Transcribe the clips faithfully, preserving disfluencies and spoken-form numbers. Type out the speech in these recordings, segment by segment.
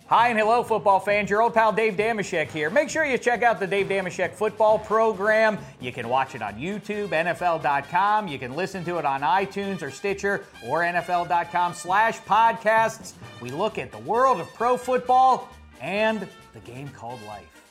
Hi and hello, football fans. Your old pal Dave Damashek here. Make sure you check out the Dave Damashek football program. You can watch it on YouTube, N F L dot com. You can listen to it on iTunes or Stitcher or N F L dot com slash podcasts. We look at the world of pro football and the game called life.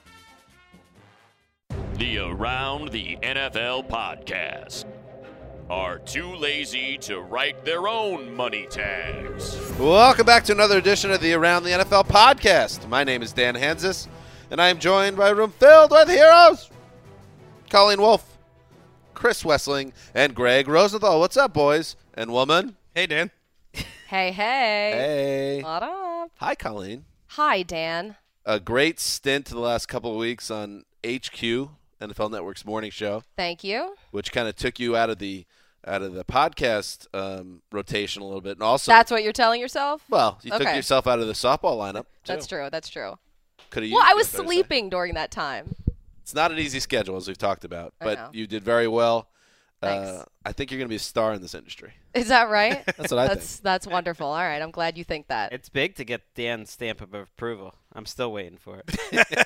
The Around the N F L podcast. Are too lazy to write their own money tags. Welcome back to another edition of the Around the N F L podcast. My name is Dan Hansis, and I am joined by a room filled with heroes. Colleen Wolfe, Chris Wessling, and Greg Rosenthal. What's up, boys and woman? Hey, Dan. Hey, hey. Hey. What up? Hi, Colleen. Hi, Dan. A great stint the last couple of weeks on H Q, N F L Network's morning show. Thank you. Which kind of took you out of the out of the podcast um, rotation a little bit, and also that's what you're telling yourself. Well, you okay. took yourself out of the softball lineup. That's true. That's true. Could have. Well, I was sleeping during that time. It's not an easy schedule, as we've talked about, I but know. you did very well. Thanks. Uh, I think you're going to be a star in this industry. Is that right? That's what I that's, think. That's wonderful. All right. I'm glad you think that. It's big to get Dan's stamp of approval. I'm still waiting for it.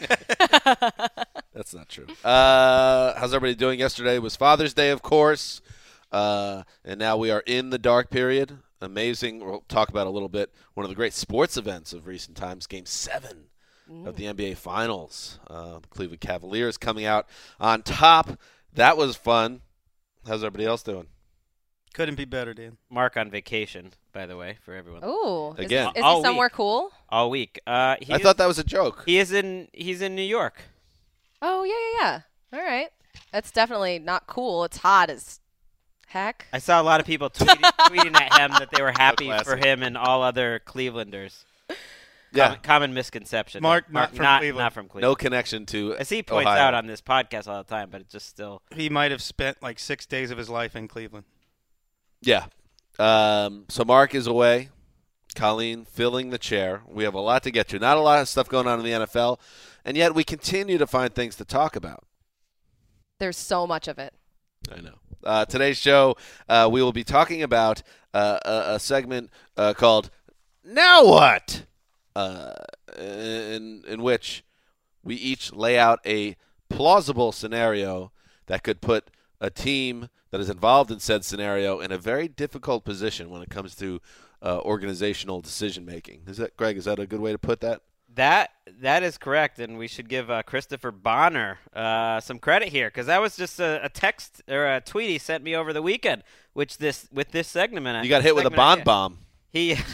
That's not true. Uh, how's everybody doing? Yesterday was Father's Day, of course, uh, and now we are in the dark period. Amazing. We'll talk about a little bit. One of the great sports events of recent times, Game seven mm. of the N B A Finals. Uh, the Cleveland Cavaliers coming out on top. That was fun. How's everybody else doing? Couldn't be better, Dan. Mark on vacation, by the way, for everyone. Ooh. Again. Is, is All he somewhere week. cool? All week. Uh, he I is, thought that was a joke. He is in. He's in New York. Oh, yeah, yeah, yeah. All right. That's definitely not cool. It's hot as heck. I saw a lot of people tweeting, tweeting at him that they were happy classic. for him and all other Clevelanders. Yeah. Common, common misconception. Mark, not from not, Cleveland. Not from Cleveland. No connection to As he points Ohio. out on this podcast all the time, but it's just still. He might have spent like six days of his life in Cleveland. Yeah. Um, so Mark is away. Colleen filling the chair. We have a lot to get to. Not a lot of stuff going on in the N F L, and yet we continue to find things to talk about. There's so much of it. I know. Uh, today's show, uh, we will be talking about uh, a, a segment uh, called Now What? Uh, in, in which we each lay out a plausible scenario that could put a team that is involved in said scenario in a very difficult position when it comes to uh, organizational decision-making. Is that, Greg, is that a good way to put that? That that is correct, and we should give uh, Christopher Bonner uh, some credit here, because that was just a, a text or a tweet he sent me over the weekend, which this with this segment. You got hit with a bond bomb. He, he,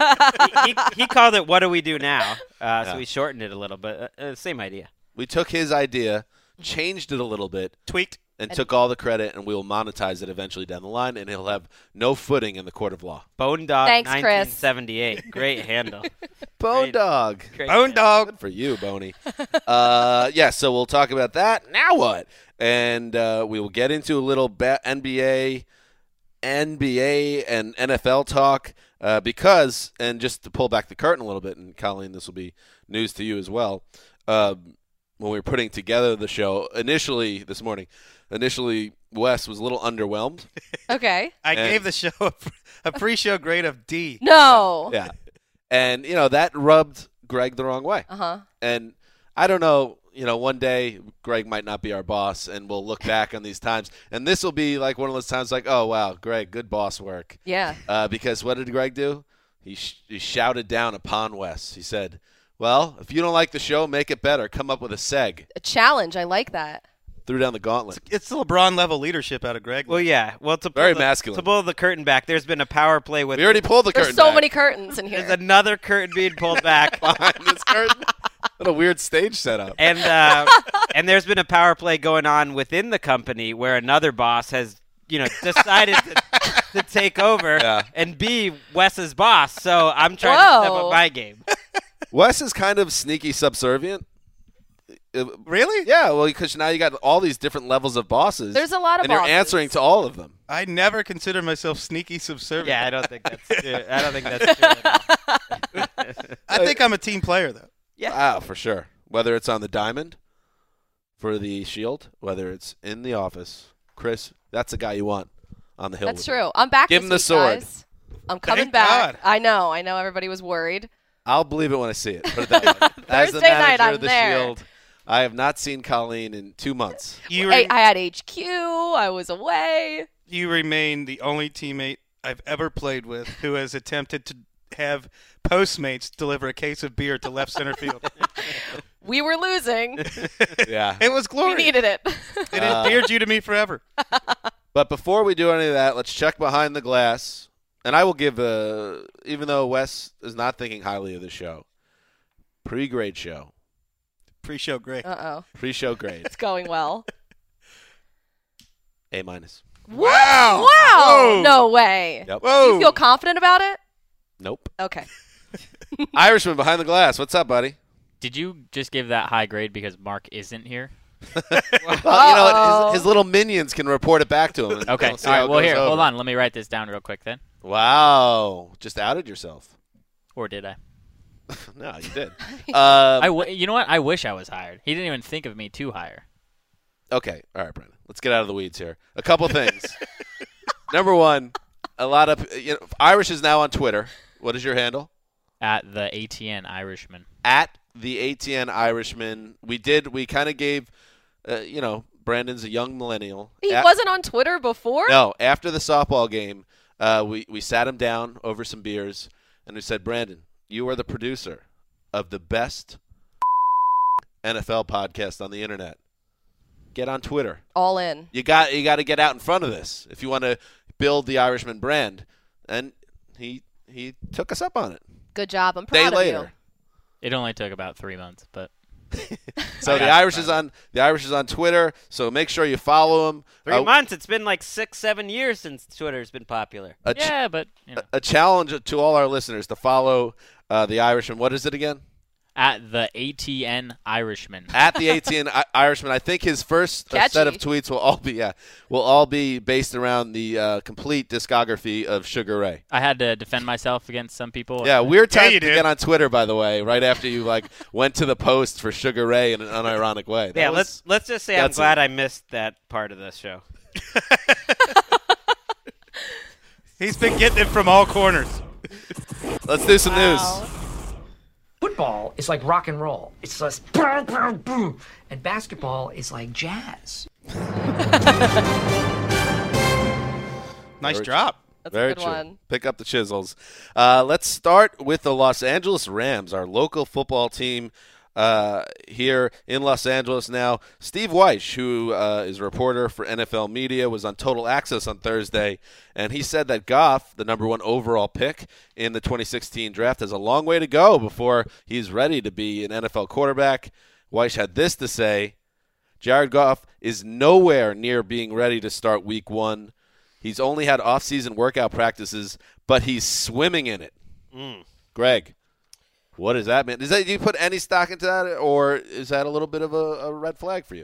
he he called it "What do we do now?" Uh, Yeah. So we shortened it a little bit. Uh, uh, same idea. We took his idea, changed it a little bit, Tweaked. and took all the credit, and we will monetize it eventually down the line, and he'll have no footing in the court of law. Bone Dog Thanks, Chris. nineteen seventy-eight. Great handle. Bone Great- Dog. Great Bone handle. dog. Good for you, Boney. uh, yeah, so we'll talk about that. Now what? And uh, we will get into a little ba- N B A, N B A, and N F L talk uh, because, and just to pull back the curtain a little bit, and Colleen, this will be news to you as well. Uh, when we were putting together the show initially this morning, initially Wes was a little underwhelmed. Okay. I And- gave the show a, a pre-show grade of D. No. Yeah. And, you know, that rubbed Greg the wrong way. Uh-huh. And I don't know, you know, one day Greg might not be our boss, and we'll look back on these times. And this will be like one of those times like, oh, wow, Greg, good boss work. Yeah. Uh, because what did Greg do? He, sh- he shouted down upon Wes. He said, well, if you don't like the show, make it better. Come up with a seg. A challenge. I like that. Threw down the gauntlet. It's the LeBron level leadership out of Greg. Well, yeah. Well, to pull Very the, masculine. To pull the curtain back, there's been a power play with. We already pulled the There's curtain so back. many curtains in here. There's another curtain being pulled back. behind this curtain. What a weird stage setup. And uh, and there's been a power play going on within the company where another boss has, you know, decided to, to take over Yeah. and be Wes's boss. So I'm trying to step Whoa. up my game. Wes is kind of sneaky subservient. Uh, Really? Yeah, well, because now you got all these different levels of bosses. There's a lot of and you're bosses. answering to all of them. I never considered myself sneaky subservient. Yeah, I don't think that's true. I don't think that's true at all. I think I'm a team player, though. Yeah. Ah, for sure. Whether it's on the diamond for the shield, whether it's in the office, Chris, that's the guy you want on the hill. That's with you. true. I'm back Give this him the week, sword. guys. I'm coming Thank back. God. I know. I know everybody was worried. I'll believe it when I see it. Put it that way. As the Thursday night, manager I'm of the there. Shield, I have not seen Colleen in two months. You, Hey, re- I had H Q. I was away. you remain the only teammate I've ever played with who has attempted to have Postmates deliver a case of beer to left center field. We were losing. Yeah. It was We glorious. needed it. It endeared you to me forever. But before we do any of that, let's check behind the glass. And I will give a, even though Wes is not thinking highly of the show, pre-grade show, Pre-show great. Uh-oh. pre-show grade, It's going well. A minus. Wow. Wow. Whoa. No way. Yep. Whoa. You feel confident about it? Nope. Okay. Irishman behind the glass. What's up, buddy? Did you just give that high grade because Mark isn't here? Well, you know what? His, his little minions can report it back to him. and Okay. we'll see All how right. it Well, goes here, hold over. on. Let me write this down real quick then. Wow. Just outed yourself. Or did I? No, you did. Um, I w- you know what? I wish I was hired. He didn't even think of me to hire. Okay. All right, Brandon. Let's get out of the weeds here. A couple things. Number one, a lot of you know, Irish is now on Twitter. What is your handle? At the A T N Irishman. At the A T N Irishman. We did. We kind of gave. Uh, you know, Brandon's a young millennial. He A- wasn't on Twitter before? No. After the softball game, uh, we we sat him down over some beers, and we said, Brandon, you are the producer of the best N F L podcast on the internet. Get on Twitter. All in. You got you got to get out in front of this if you want to build the Irishman brand. And he he took us up on it. Good job. I'm Day proud of later. It only took about three months, but So I the got Irish you. is on the Irish is on Twitter. So make sure you follow him. Three Uh, months. It's been like six, seven years since Twitter's been popular. a, ch- yeah, but you know, a challenge to all our listeners to follow uh, the Irishman. What is it again? at the A T N Irishman. At the A T N I- Irishman. I think his first uh, set of Catchy. tweets will all be yeah will all be based around the uh, complete discography of Sugar Ray. I had to defend myself against some people. Yeah, weird Yeah, time you to did. get on Twitter, by the way, right after you like went to the post for Sugar Ray in an unironic way. That yeah, was- let's let's just say I'm that's glad it. I missed that part of the show. He's been getting it from all corners. let's do some news. Football is like rock and roll. It's just boom, boom, boom. And basketball is like jazz. Nice Very drop. That's Very a good true. one. Pick up the chisels. Uh, let's start with the Los Angeles Rams, our local football team uh, here in Los Angeles now. Steve Weish, who uh, is a reporter for N F L Media, was on Total Access on Thursday, and he said that Goff, the number one overall pick in the twenty sixteen draft, has a long way to go before he's ready to be an N F L quarterback. Weish had this to say: Jared Goff is nowhere near being ready to start week one. He's only had off-season workout practices, but he's swimming in it. Mm. Greg, what does that mean? Does that, do you put any stock into that, or is that a little bit of a, a red flag for you?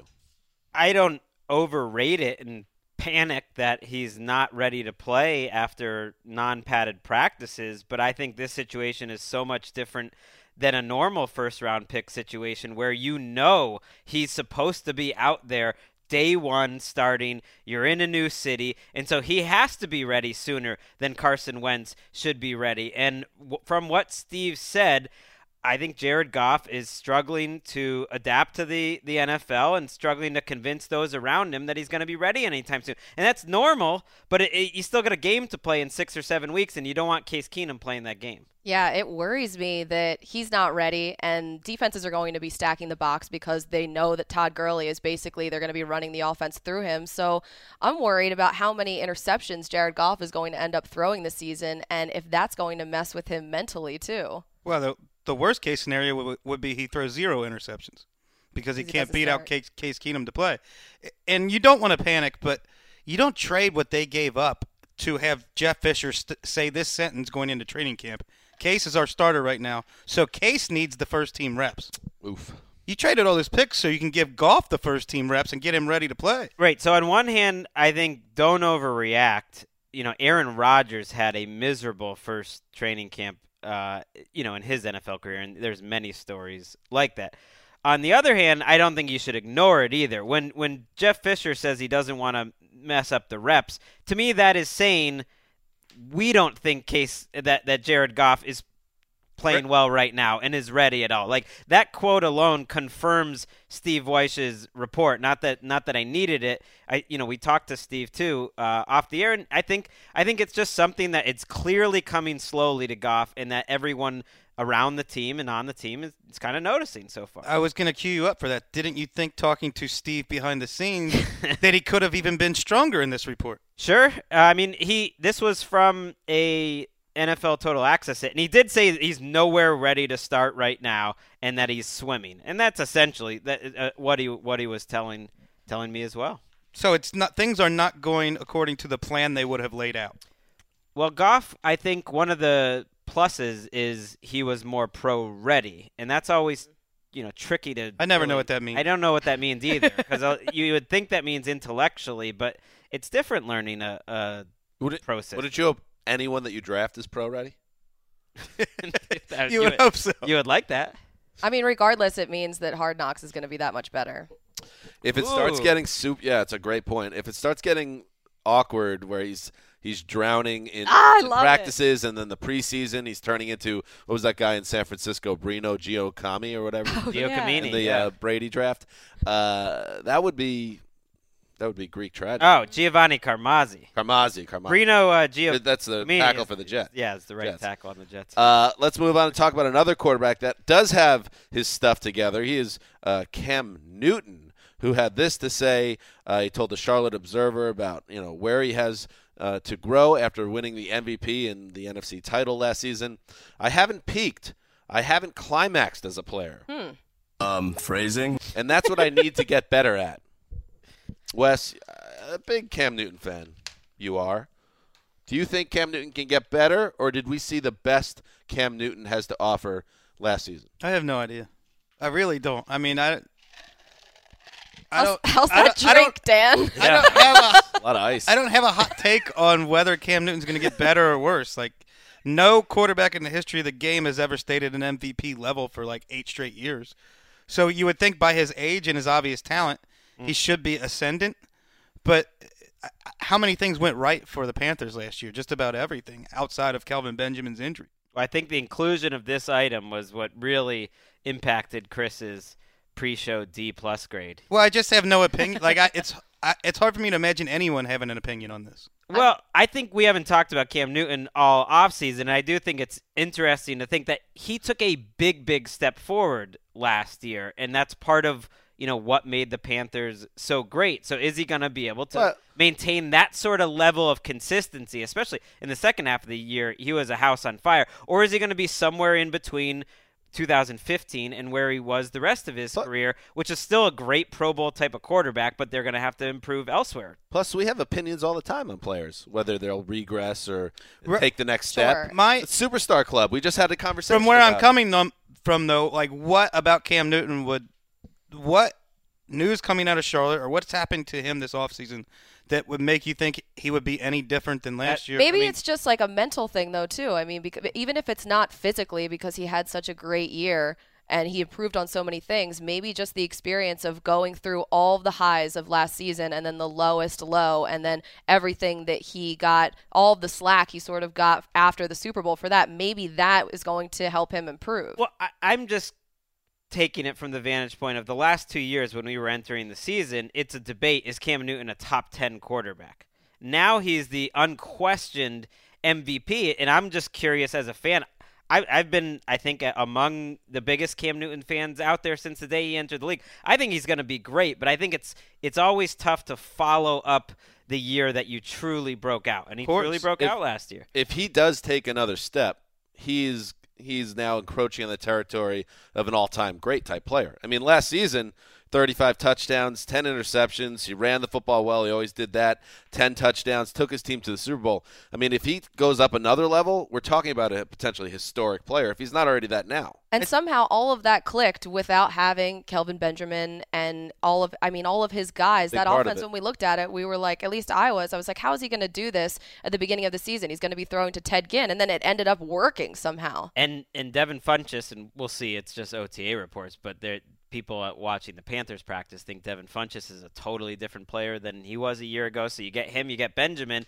I don't overrate it and panic that he's not ready to play after non-padded practices, but I think this situation is so much different than a normal first-round pick situation where you know he's supposed to be out there day one starting, you're in a new city, and so he has to be ready sooner than Carson Wentz should be ready. And w- from what Steve said, I think Jared Goff is struggling to adapt to the, the N F L and struggling to convince those around him that he's going to be ready anytime soon. And that's normal, but it, it, you still got a game to play in six or seven weeks, and you don't want Case Keenum playing that game. Yeah, it worries me that he's not ready, and defenses are going to be stacking the box because they know that Todd Gurley is basically, they're going to be running the offense through him. So I'm worried about how many interceptions Jared Goff is going to end up throwing this season, and if that's going to mess with him mentally too. Well, the, the worst case scenario would, would be he throws zero interceptions because he He can't doesn't beat out start. Case, Case Keenum to play. And you don't want to panic, but you don't trade what they gave up to have Jeff Fisher st- say this sentence going into training camp. Case is our starter right now, so Case needs the first team reps. Oof. You traded all those picks so you can give Goff the first team reps and get him ready to play. Right. So on one hand, I think don't overreact. You know, Aaron Rodgers had a miserable first training camp, uh, you know, in his N F L career, and there's many stories like that. On the other hand, I don't think you should ignore it either. When when Jeff Fisher says he doesn't want to mess up the reps, to me that is saying we don't think case that, that Jared Goff is playing well right now and is ready at all. Like that quote alone confirms Steve Wyche's report. Not that not that I needed it. I you know we talked to Steve too uh, off the air, and I think I think it's just something that it's clearly coming slowly to Goff, and that everyone around the team and on the team is, is kind of noticing so far. I was going to cue you up for that. Didn't you think talking to Steve behind the scenes that he could have even been stronger in this report? Sure. Uh, I mean, he this was from a N F L Total Access it, and he did say that he's nowhere ready to start right now, and that he's swimming, and that's essentially that uh, what he what he was telling telling me as well. So it's not things are not going according to the plan they would have laid out. Well, Goff, I think one of the pluses is he was more pro ready, and that's always you know tricky to. I never really, know what that means. I don't know what that means either, because you would think that means intellectually, but it's different learning a, a would it, process. Would it you hope anyone that you draft is pro ready? That, you, you would, would hope so. You would like that. I mean, regardless, it means that Hard Knocks is going to be that much better. If it Ooh. starts getting soup, yeah, it's a great point. If it starts getting awkward, where he's he's drowning in, ah, in practices, it. and then the preseason he's turning into what was that guy in San Francisco, Brino Giacomini or whatever, oh, Giacomini in the yeah. uh, Brady draft. Uh, that would be that would be Greek tragedy. Oh, Giovanni Carmazzi. Carmazzi, Carmazzi. Brino uh, Gio. That's the Giacomini tackle is, for the Jets. Yeah, it's the right Jets. tackle on the Jets. Uh, let's move on and talk about another quarterback that does have his stuff together. He is uh, Cam Newton, who had this to say. Uh, he told the Charlotte Observer about you know where he has uh, to grow after winning the M V P and the N F C title last season. I haven't peaked. I haven't climaxed as a player. Hmm. Um, phrasing. And that's what I need to get better at. Wes, a big Cam Newton fan. You are. Do you think Cam Newton can get better, or did we see the best Cam Newton has to offer last season? I have no idea. I really don't. I mean, I. I How's, don't, how's I that don't, I drink, don't, Dan? I don't have a, A lot of ice. I don't have a hot take on whether Cam Newton's going to get better or worse. Like, no quarterback in the history of the game has ever stayed at an M V P level for like eight straight years. So you would think by his age and his obvious talent, mm. he should be ascendant. But how many things went right for the Panthers last year? Just about everything outside of Kelvin Benjamin's injury. I think the inclusion of this item was what really impacted Chris's pre-show D plus grade. Well, I just have no opinion. Like, I, it's I, it's hard for me to imagine anyone having an opinion on this. Well, I think we haven't talked about Cam Newton all offseason, and I do think it's interesting to think that he took a big, big step forward last year, and that's part of you know what made the Panthers so great. So is he going to be able to well, maintain that sort of level of consistency, especially in the second half of the year? He was a house on fire. Or is he going to be somewhere in between two thousand fifteen and where he was the rest of his but, career, which is still a great Pro Bowl type of quarterback, but they're going to have to improve elsewhere? Plus, we have opinions all the time on players, whether they'll regress or Re- take the next step. Sure. My It's Superstar Club. We just had a conversation From where about I'm coming th- from, though, like, what about Cam Newton would – what news coming out of Charlotte or what's happened to him this offseason that would make you think he would be any different than last year? Maybe I mean, it's just like a mental thing, though, too. I mean, because, even if it's not physically because he had such a great year and he improved on so many things, maybe just the experience of going through all of the highs of last season and then the lowest low and then everything that he got, all of the slack he sort of got after the Super Bowl for that, maybe that is going to help him improve. Well, I, I'm just taking it from the vantage point of the last two years when we were entering the season. It's a debate, is Cam Newton a top ten quarterback? Now he's the unquestioned M V P, and I'm just curious as a fan. I, I've been, I think, among the biggest Cam Newton fans out there since the day he entered the league. I think he's going to be great, but I think it's it's always tough to follow up the year that you truly broke out, and he truly broke if, out last year. If he does take another step, he's he's now encroaching on the territory of an all-time great type player. I mean, last season, thirty-five touchdowns, ten interceptions. He ran the football well. He always did that. ten touchdowns, took his team to the Super Bowl. I mean, if he goes up another level, we're talking about a potentially historic player if he's not already that now. And somehow all of that clicked without having Kelvin Benjamin and all of, I mean, all of his guys. Big that part of offense, it. when we looked at it, we were like, at least I was, I was like, how is he going to do this at the beginning of the season? He's going to be throwing to Ted Ginn. And then it ended up working somehow. And and Devin Funchess, and we'll see, it's just O T A reports, but there people watching the Panthers practice think Devin Funchess is a totally different player than he was a year ago. So you get him, you get Benjamin.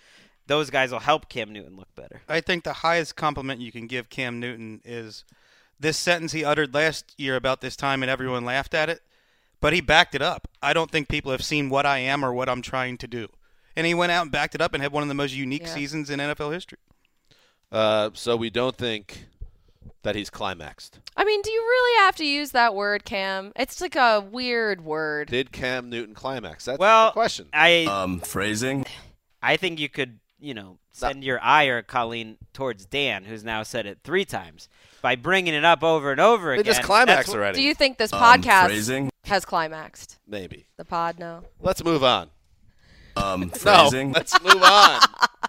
those guys will help Cam Newton look better. I think the highest compliment you can give Cam Newton is this sentence he uttered last year about this time, and everyone laughed at it, but he backed it up. I don't think people have seen what I am or what I'm trying to do. And he went out and backed it up and had one of the most unique Yeah. seasons in N F L history. Uh, so we don't think that he's climaxed. I mean, do you really have to use that word, Cam? It's like a weird word. Did Cam Newton climax? That's Well, the question. I Um, phrasing. I think you could, you know, send your ire, Colleen, towards Dan, who's now said it three times. By bringing it up over and over They again. just climaxed that's wh- already. Do you think this Um, podcast phrasing. has climaxed? Maybe. The pod, no. Let's move on. Um, No, phrasing. let's move on.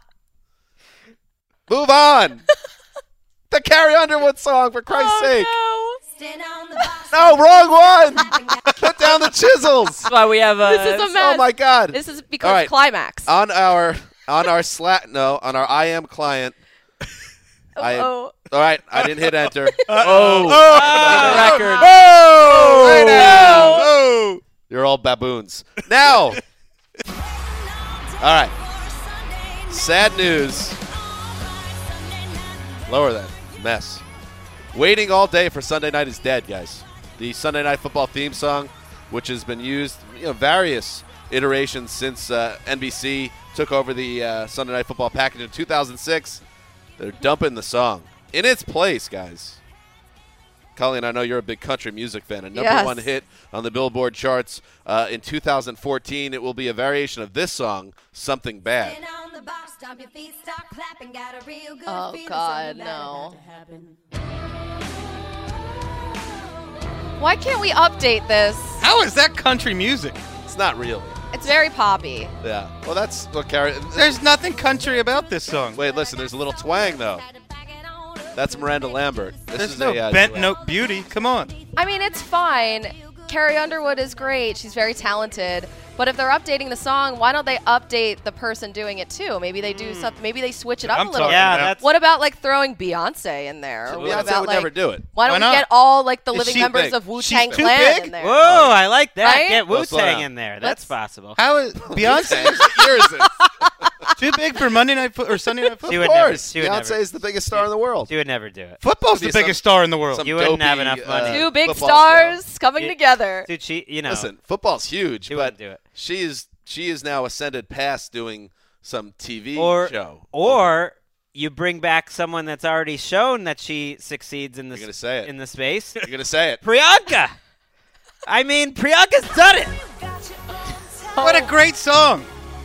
Move on. The Carrie Underwood song, for Christ's sake. No, wrong one. Put down the chisels. That's why we have uh, This is a mess. Oh my God. This is because All right. climax. On our on our slat no on our I am client. I am, oh. all right, I didn't hit enter. oh, Oh, record. Oh, Hey no. now. Oh. You're all baboons. Now. All right. Sad news. Lower that mess. Waiting all day for Sunday Night is Dead, guys. The Sunday Night Football theme song, which has been used, you know, various iterations since uh, N B C took over the uh, Sunday Night Football package in two thousand six. They're dumping the song in its place, guys. Colleen, I know you're a big country music fan. A number Yes. one hit on the Billboard charts uh, in two thousand fourteen. It will be a variation of this song, Something Bad. Oh, God, no. Why can't we update this? How is that country music? It's not really. It's very poppy. Yeah. Well, that's what Carrie. There's nothing country about this song. Wait, listen. There's a little twang though. That's Miranda Lambert. This There's is no a, uh, bent duet. note beauty. Come on. I mean, it's fine. Carrie Underwood is great. She's very talented. But if they're updating the song, why don't they update the person doing it too? Maybe they do something. Maybe they switch it up I'm a little. talking Yeah, about- that's What about like throwing Beyonce in there? Or what Beyonce about would like, never do it. Why don't Why we not? get all like the Is living she members big? of Wu-Tang She's too Clan big? in there? Whoa, I like that. Right? Get Well, slow Wu-Tang down. in there. Let's- That's possible. How is Beyonce What year is it? too big for Monday Night Fo- or Sunday Night She Football? would Of never- course. she would never- Beyonce is the biggest star in the world. She would never do it. Football's Be the some- biggest star in the world. Some You wouldn't have dopey, enough money. uh, Two big football star. stars coming You- together. Dude, she, you know. Listen, football's huge, She but wouldn't do it. she is she is now ascended past doing some T V or show. or you bring back someone that's already shown that she succeeds in the You're gonna say it. in the space. You're gonna say it. Priyanka. I mean, Priyanka's done it. What a great song.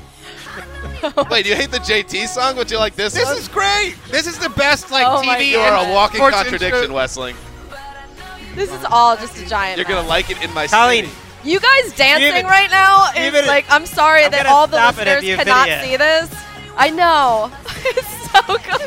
Wait, do you hate the J T song? Would you like this? This one? is great. This is the best like Oh my T V. You are a walking sports contradiction, intro- Wessling. This is all just a giant You're gonna mess. like it in my Colleen, city. You guys dancing Even- right now is even- like, I'm sorry I'm that gonna all the stop it if listeners you cannot video. see this. I know. It's so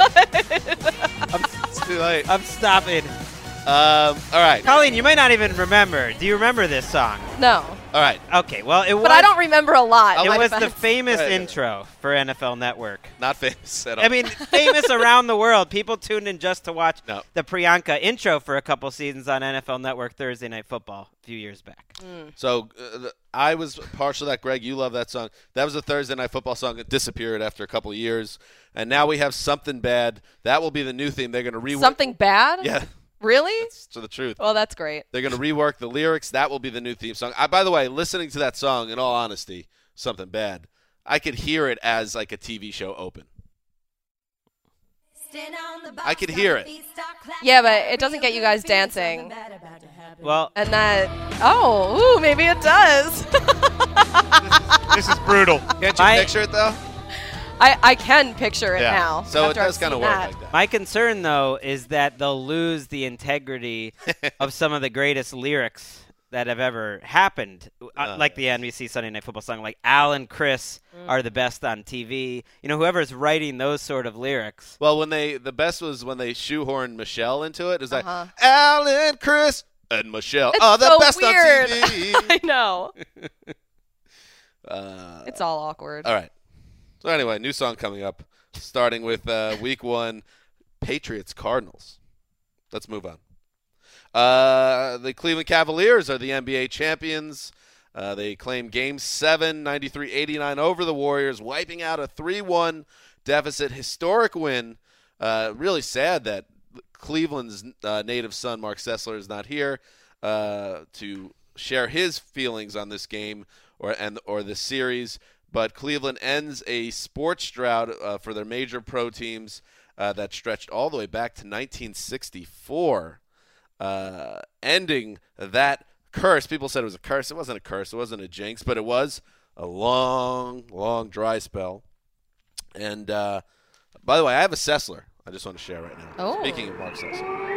good. It's too late. I'm stopping. Um, all right. Colleen, you might not even remember. Do you remember this song? No. All right. Okay, well, it was. But I don't remember a lot. I'll It let- was the defense. famous Right. intro for N F L Network. Not famous at all. I mean, famous around the world. People tuned in just to watch No. the Priyanka intro for a couple seasons on N F L Network Thursday Night Football a few years back. So uh, the, I was partial to that. Greg, you love that song. That was a Thursday Night Football song. It disappeared after a couple of years, and now we have Something Bad. That will be the new theme. They're going to rework. Something bad? Yeah, Really? it's to the truth. Well, that's great. They're going to rework the lyrics. That will be the new theme song. I, by the way, listening to that song, in all honesty, Something Bad, I could hear it as like a T V show open. I could hear it. Yeah, but it doesn't get you guys dancing. Well, And that, oh, ooh, maybe it does. This is brutal. Can't you My- picture it though? I, I can picture it Yeah. now. So it after I've does kind of seen work that. like that. my concern, though, is that they'll lose the integrity of some of the greatest lyrics that have ever happened, uh, Oh, like the N B C Sunday Night Football song. Like Al and Chris are the best on T V. You know, whoever's writing those sort of lyrics. Well, when they the best was when they shoehorned Michelle into it. It was like Uh-huh. Alan, Chris, and Michelle It's are the so best weird. on T V. I know. uh, It's all awkward. all right. So anyway, new song coming up, starting with uh, week one, Patriots Cardinals. Let's move on. Uh, the Cleveland Cavaliers are the N B A champions. Uh, they claim Game seven, ninety-three eighty-nine over the Warriors, wiping out a three one deficit. Historic win. Uh, really sad that Cleveland's uh, native son, Mark Sessler, is not here uh, to share his feelings on this game or and or this series. But Cleveland ends a sports drought uh, for their major pro teams uh, that stretched all the way back to nineteen sixty-four, uh, ending that curse. People said it was a curse. It wasn't a curse. It wasn't a jinx, but it was a long, long dry spell. And uh, by the way, I have a Sessler. I just want to share right now. Oh. Speaking of Mark Sessler.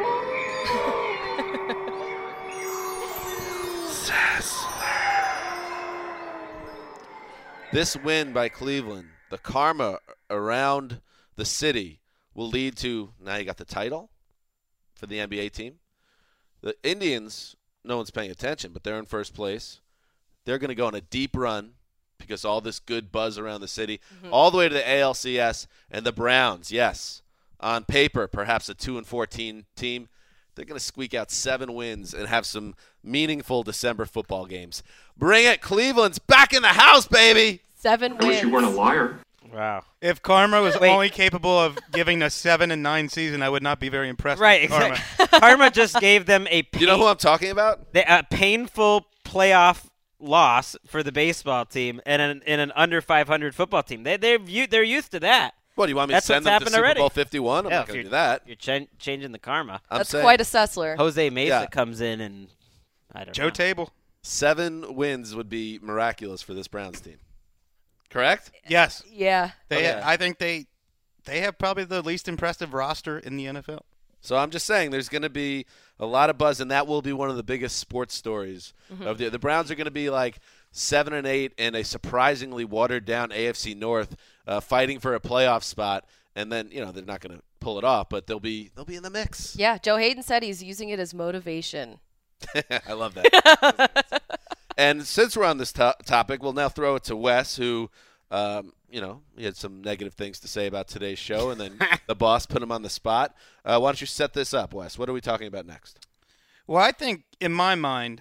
This win by Cleveland, the karma around the city will lead to, now you got the title for the N B A team. The Indians, no one's paying attention, but they're in first place. They're going to go on a deep run because all this good buzz around the city, mm-hmm. all the way to the A L C S. And the Browns, yes, on paper, perhaps a two and fourteen team. They're going to squeak out seven wins and have some meaningful December football games. Bring it. Cleveland's back in the house, baby. Seven wins. I wish you weren't a liar. Wow. If Karma was Wait. only capable of giving a seven and nine season, I would not be very impressed. Right, with Karma. exactly. Karma just gave them a pain- You know who I'm talking about? a painful playoff loss for the baseball team and an, and an under five hundred football team. They they're they're used to that. What, do you want me That's to send what's them to happened Super already. Bowl fifty-one? I'm Yeah, not if going to do you're- that. You're ch- changing the karma. I'm That's saying quite a Sessler. Jose Mesa Yeah. comes in and I don't Joe know. Table. Seven wins would be miraculous for this Browns team. Correct? Yes. Yeah. They. Okay. I think they. They have probably the least impressive roster in the N F L. So I'm just saying there's going to be a lot of buzz, and that will be one of the biggest sports stories Mm-hmm. of the the Browns are going to be like seven and eight in a surprisingly watered down A F C North, uh, fighting for a playoff spot, and then you know they're not going to pull it off, but they'll be they'll be in the mix. Yeah. Joe Hayden said he's using it as motivation. I love that. And since we're on this to- topic, we'll now throw it to Wes, who, um, you know, he had some negative things to say about today's show, and then the boss put him on the spot. Uh, why don't you set this up, Wes? What are we talking about next? Well, I think in my mind,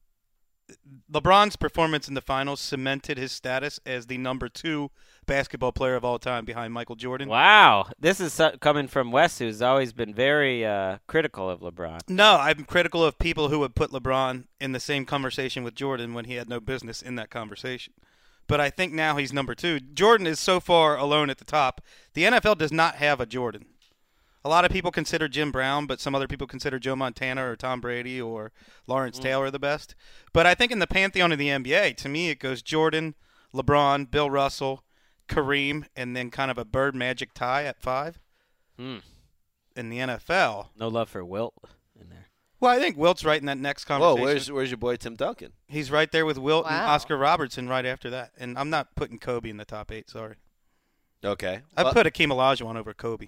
LeBron's performance in the finals cemented his status as the number two basketball player of all time behind Michael Jordan. Wow. This is uh, coming from Wes, who's always been very uh, critical of LeBron. No, I'm critical of people who would put LeBron in the same conversation with Jordan when he had no business in that conversation. But I think now he's number two. Jordan is so far alone at the top. The N F L does not have a Jordan. A lot of people consider Jim Brown, but some other people consider Joe Montana or Tom Brady or Lawrence mm. Taylor the best. But I think in the pantheon of the N B A, to me it goes Jordan, LeBron, Bill Russell, Kareem, and then kind of a Bird Magic tie at five. Hmm. In the N F L. No love for Wilt in there. Well, I think Wilt's right in that next Whoa, conversation. where's where's your boy Tim Duncan? He's right there with Wilt and Wow. Oscar Robertson right after that. And I'm not putting Kobe in the top eight, sorry. Okay. I Well, put Akeem Olajuwon over Kobe.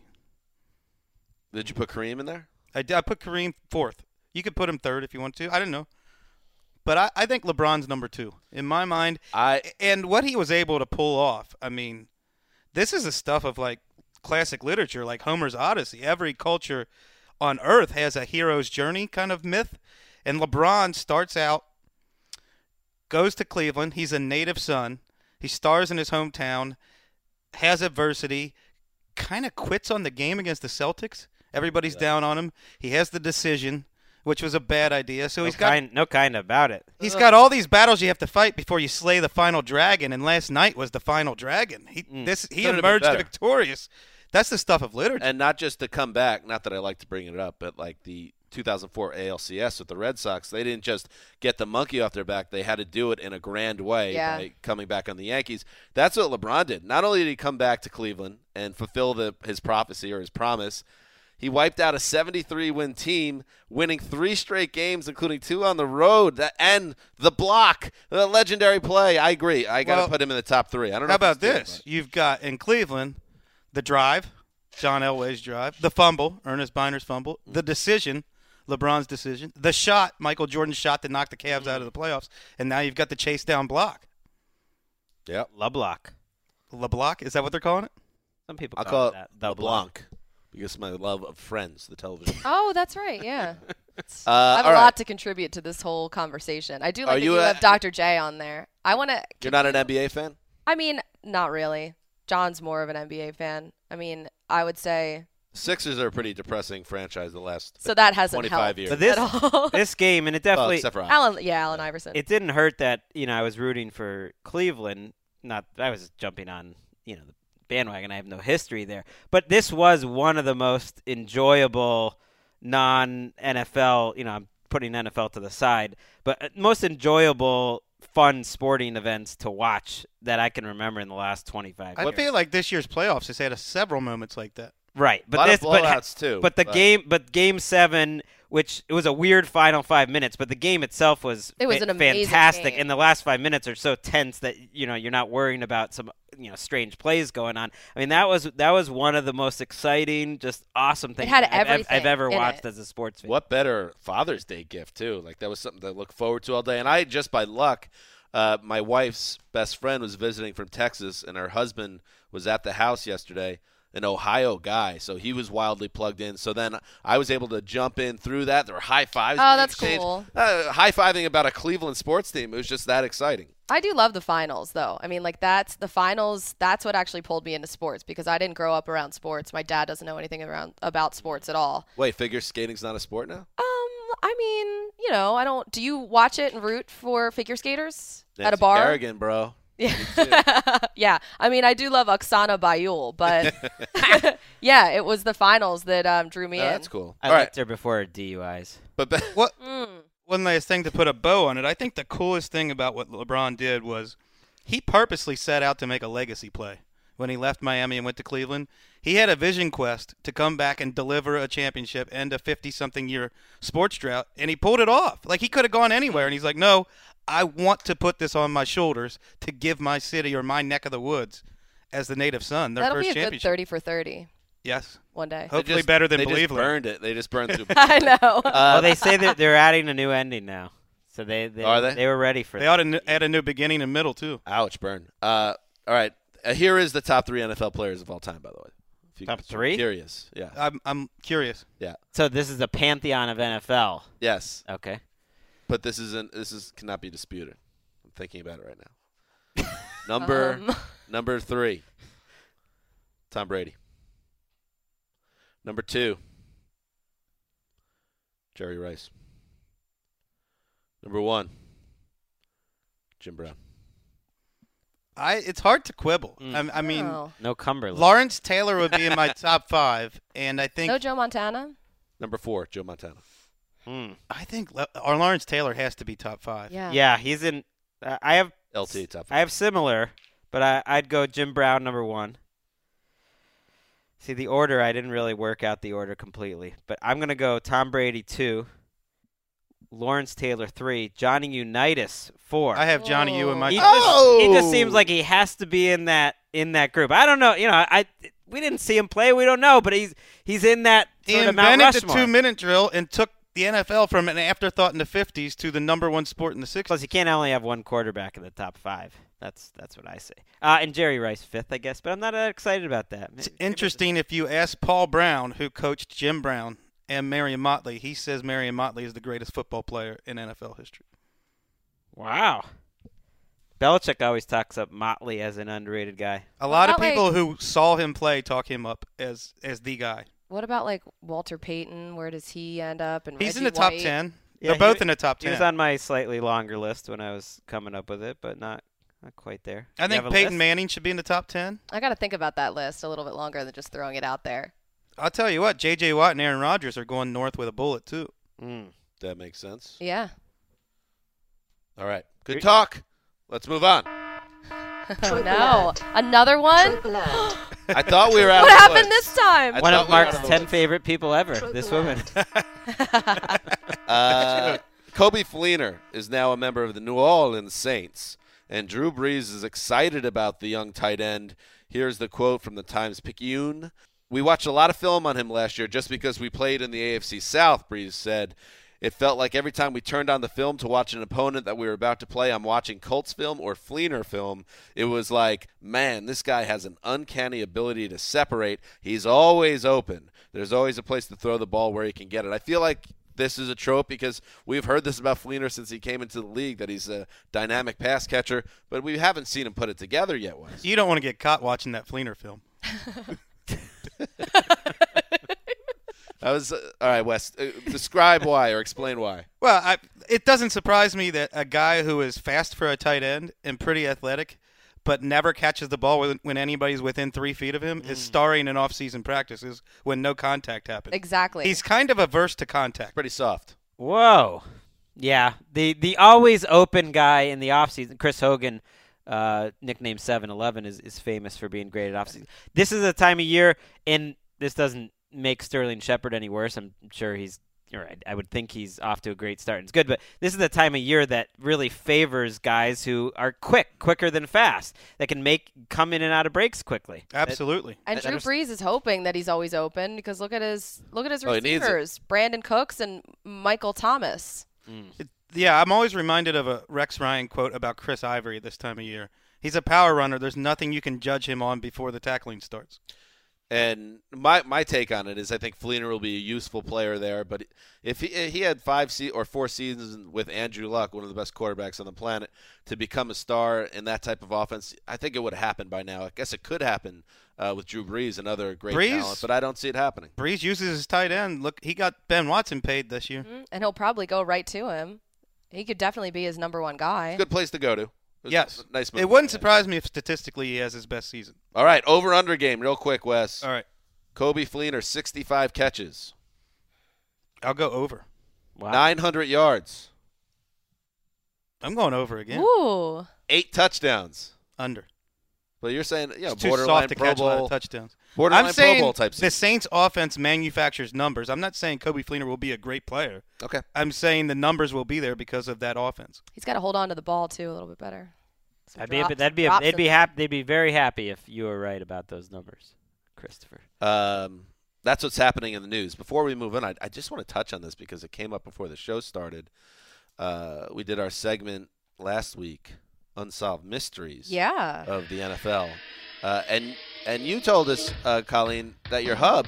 Did you put Kareem in there? I, did, I put Kareem fourth. You could put him third if you want to. I don't know. But I, I think LeBron's number two in my mind. I And what he was able to pull off, I mean, this is the stuff of like classic literature, like Homer's Odyssey. Every culture on earth has a hero's journey kind of myth. And LeBron starts out, goes to Cleveland. He's a native son. He stars in his hometown, has adversity, kind of quits on the game against the Celtics. Everybody's yeah. down on him. He has the decision, which was a bad idea. So no he's got kind, no kind about it. He's got all these battles you have to fight before you slay the final dragon, and last night was the final dragon. He Mm. this he Could've been emerged better. victorious. That's the stuff of literature. and not just to come back, not that I like to bring it up, but like the two thousand four A L C S with the Red Sox, they didn't just get the monkey off their back. They had to do it in a grand way Yeah. by coming back on the Yankees. That's what LeBron did. Not only did he come back to Cleveland and fulfill the, his prophecy or his promise, he wiped out a seventy-three win team, winning three straight games, including two on the road, that, and the block, the legendary play. I agree. I got to Well, put him in the top three. I don't know How if he's about good, this? but- You've got in Cleveland the drive, John Elway's drive, the fumble, Ernest Biner's fumble, the decision, LeBron's decision, the shot, Michael Jordan's shot to knock the Cavs out of the playoffs, and now you've got the chase down block. Yep. LeBlock. LeBlock, is that what they're calling it? Some people I'll call, call it it that. the The Blanc because of my love of Friends, the television. Oh, that's right. Yeah. It's- Uh, I have a all right. lot to contribute to this whole conversation. I do like Are that you you a- have Doctor J on there. I want to. You're not an N B A fan? I mean, not really. John's more of an N B A fan. I mean, I would say. Sixers are a pretty depressing franchise the last so that hasn't twenty-five helped years. But this, at all. this game, and it Well, definitely except for Allen, yeah, Allen Iverson. it didn't hurt that, you know, I was rooting for Cleveland. Not I was jumping on, you know, the bandwagon. I have no history there. But this was one of the most enjoyable non-N F L, you know, I'm putting N F L to the side, but most enjoyable fun sporting events to watch that I can remember in the last twenty-five I years. feel like this year's playoffs has had a, several moments like that. Right, but a lot this, of blowouts but, too. But the but. game, but game seven, which it was a weird final five minutes, but the game itself was, It was fa- an amazing fantastic. game. And the last five minutes are so tense that you know you're not worrying about some you know strange plays going on. I mean that was that was one of the most exciting, just awesome things had I've, I've, everything I've ever in watched it. as a sports fan. What better Father's Day gift too? Like that was something to look forward to all day. And I just by luck, uh, my wife's best friend was visiting from Texas, and her husband was at the house yesterday. An Ohio guy, so he was wildly plugged in. So then I was able to jump in through that. There were high fives. Oh, being that's exchanged. cool. Uh, high fiving about a Cleveland sports team. It was just that exciting. I do love the finals, though. I mean, like, that's the finals. That's what actually pulled me into sports because I didn't grow up around sports. My dad doesn't know anything around about sports at all. Wait, figure skating's not a sport now? Um, I mean, you know, I don't. Do you watch it and root for figure skaters at a Nancy bar? Kerrigan, bro. Yeah. yeah. I mean, I do love Oksana Bayul, but yeah, it was the finals that um, drew me Oh, in. that's cool. I All liked right, her before her D U Is. but ba- What Mm. one last thing to put a bow on it? I think the coolest thing about what LeBron did was he purposely set out to make a legacy play. When he left Miami and went to Cleveland, he had a vision quest to come back and deliver a championship and a fifty-something year sports drought, and he pulled it off. Like he could have gone anywhere, and he's like, "No, I want to put this on my shoulders to give my city or my neck of the woods as the native son their That'll first be a good championship." thirty for thirty Yes, one day. they hopefully just- better than they just Believer. burned it. They just burned through. I know. Uh, well, they say that they're adding a new ending now, so they they, Are they? they were ready for They that. ought to n- add a new beginning and middle too. Ouch, burn. Uh, all right. Uh, here is the top three N F L players of all time, by the way. If you Top guys are three? Curious. Yeah. I'm I'm curious. Yeah. So this is the pantheon of N F L. Yes. Okay. But this isn't. This is cannot be disputed. I'm thinking about it right now. Number Um. number three. Tom Brady. Number two. Jerry Rice. Number one. Jim Brown. I it's hard to quibble. Mm. I, I mean, Oh. No Cumberland. Lawrence Taylor would be in my top five, and I think No Joe Montana? Number four. Joe Montana. Mm. I think Le- our Lawrence Taylor has to be top five. Yeah. Yeah, he's in. Uh, I have L T top I five. have similar, but I, I'd go Jim Brown number one. See, the order, I didn't really work out the order completely, but I'm going to go Tom Brady two, Lawrence Taylor three, Johnny Unitas four. I have Johnny U in my he, top. just, Oh! he just seems like he has to be in that in that group. I don't know, you know, I we didn't see him play, we don't know, but he's he's in that He sort of Mount invented the Rushmore. two-minute drill and took the N F L from an afterthought in the fifties to the number one sport in the sixties. Plus, you can't only have one quarterback in the top five. That's that's what I say. Uh, and Jerry Rice fifth, I guess, but I'm not that excited about that. It's interesting if you ask Paul Brown, who coached Jim Brown and Marion Motley, he says Marion Motley is the greatest football player in N F L history. Wow. Belichick always talks up Motley as an underrated guy. A lot of about, people like- who saw him play talk him up as as the guy. What about, like, Walter Payton? Where does he end up? And He's in Reggie the top White? ten. Yeah, They're both he- in the top He ten. was on my slightly longer list when I was coming up with it, but not not quite there. I You think have a Peyton list? Manning should be in the top ten. I got to think about that list a little bit longer than just throwing it out there. I'll tell you what, J J Watt and Aaron Rodgers are going north with a bullet too. Mm. That makes sense. Yeah. All right. Good talk. Let's move on. Oh, no. Another one? I thought we were out What of the happened woods. this time? I One thought of we were Mark's out of the ten woods. favorite people ever, this woman. Uh, Kobe Fleener is now a member of the New Orleans Saints, and Drew Brees is excited about the young tight end. Here's the quote from the Times-Picayune. We watched a lot of film on him last year just because we played in the A F C South, Brees said. It felt like every time we turned on the film to watch an opponent that we were about to play, I'm watching Colts film or Fleener film. It was like, man, this guy has an uncanny ability to separate. He's always open. There's always a place to throw the ball where he can get it. I feel like this is a trope because we've heard this about Fleener since he came into the league, that he's a dynamic pass catcher, but we haven't seen him put it together yet, Wes. You don't want to get caught watching that Fleener film. I was uh, all right, Wes. Uh, describe why or explain why. Well, I, it doesn't surprise me that a guy who is fast for a tight end and pretty athletic, but never catches the ball when, when anybody's within three feet of him, mm. is starring in off-season practices when no contact happens. Exactly. He's kind of averse to contact. Pretty soft. Whoa. Yeah, the the always open guy in the offseason, Chris Hogan, uh, nicknamed seven eleven, is, is famous for being great at offseason. This is a time of year, and this doesn't make Sterling Shepard any worse. I'm sure he's all right. I would think he's off to a great start. It's good, but this is the time of year that really favors guys who are quick, quicker than fast, that can make come in and out of breaks quickly. Absolutely. And that, Drew that Brees is hoping that he's always open because look at his look at his Oh, he needs receivers, Brandon Cooks and Michael Thomas. Mm. It, yeah, I'm always reminded of a Rex Ryan quote about Chris Ivory this time of year. He's a power runner. There's nothing you can judge him on before the tackling starts. And my my take on it is I think Fleener will be a useful player there. But if he he had five se- or four seasons with Andrew Luck, one of the best quarterbacks on the planet, to become a star in that type of offense, I think it would have happened by now. I guess it could happen uh, with Drew Brees, another great Brees, talent, but I don't see it happening. Brees uses his tight end. Look, he got Ben Watson paid this year. Mm-hmm. And he'll probably go right to him. He could definitely be his number one guy. Good place to go to. Yes. Nice move. It wouldn't surprise me if statistically he has his best season. All right, over-under game real quick, Wes. All right. Kobe Fleener, sixty-five catches. I'll go over. Wow. nine hundred yards. I'm going over again. Ooh. Eight touchdowns. Under. Well, you're saying, you know, It's too borderline soft to Pro catch a lot Bowl. of touchdowns. Borderline I'm saying Pro Bowl type the season. Saints offense manufactures numbers. I'm not saying Kobe Fleener will be a great player. Okay. I'm saying the numbers will be there because of that offense. He's got to hold on to the ball too a little bit better. Some That'd be a, drop- that'd be a, drops they'd be in- happy. They'd be very happy if you were right about those numbers, Christopher. Um, that's what's happening in the news. Before we move on, I, I just want to touch on this because it came up before the show started. Uh, we did our segment last week, Unsolved Mysteries Yeah. of the N F L. Uh, and and you told us, uh, Colleen, that your hub,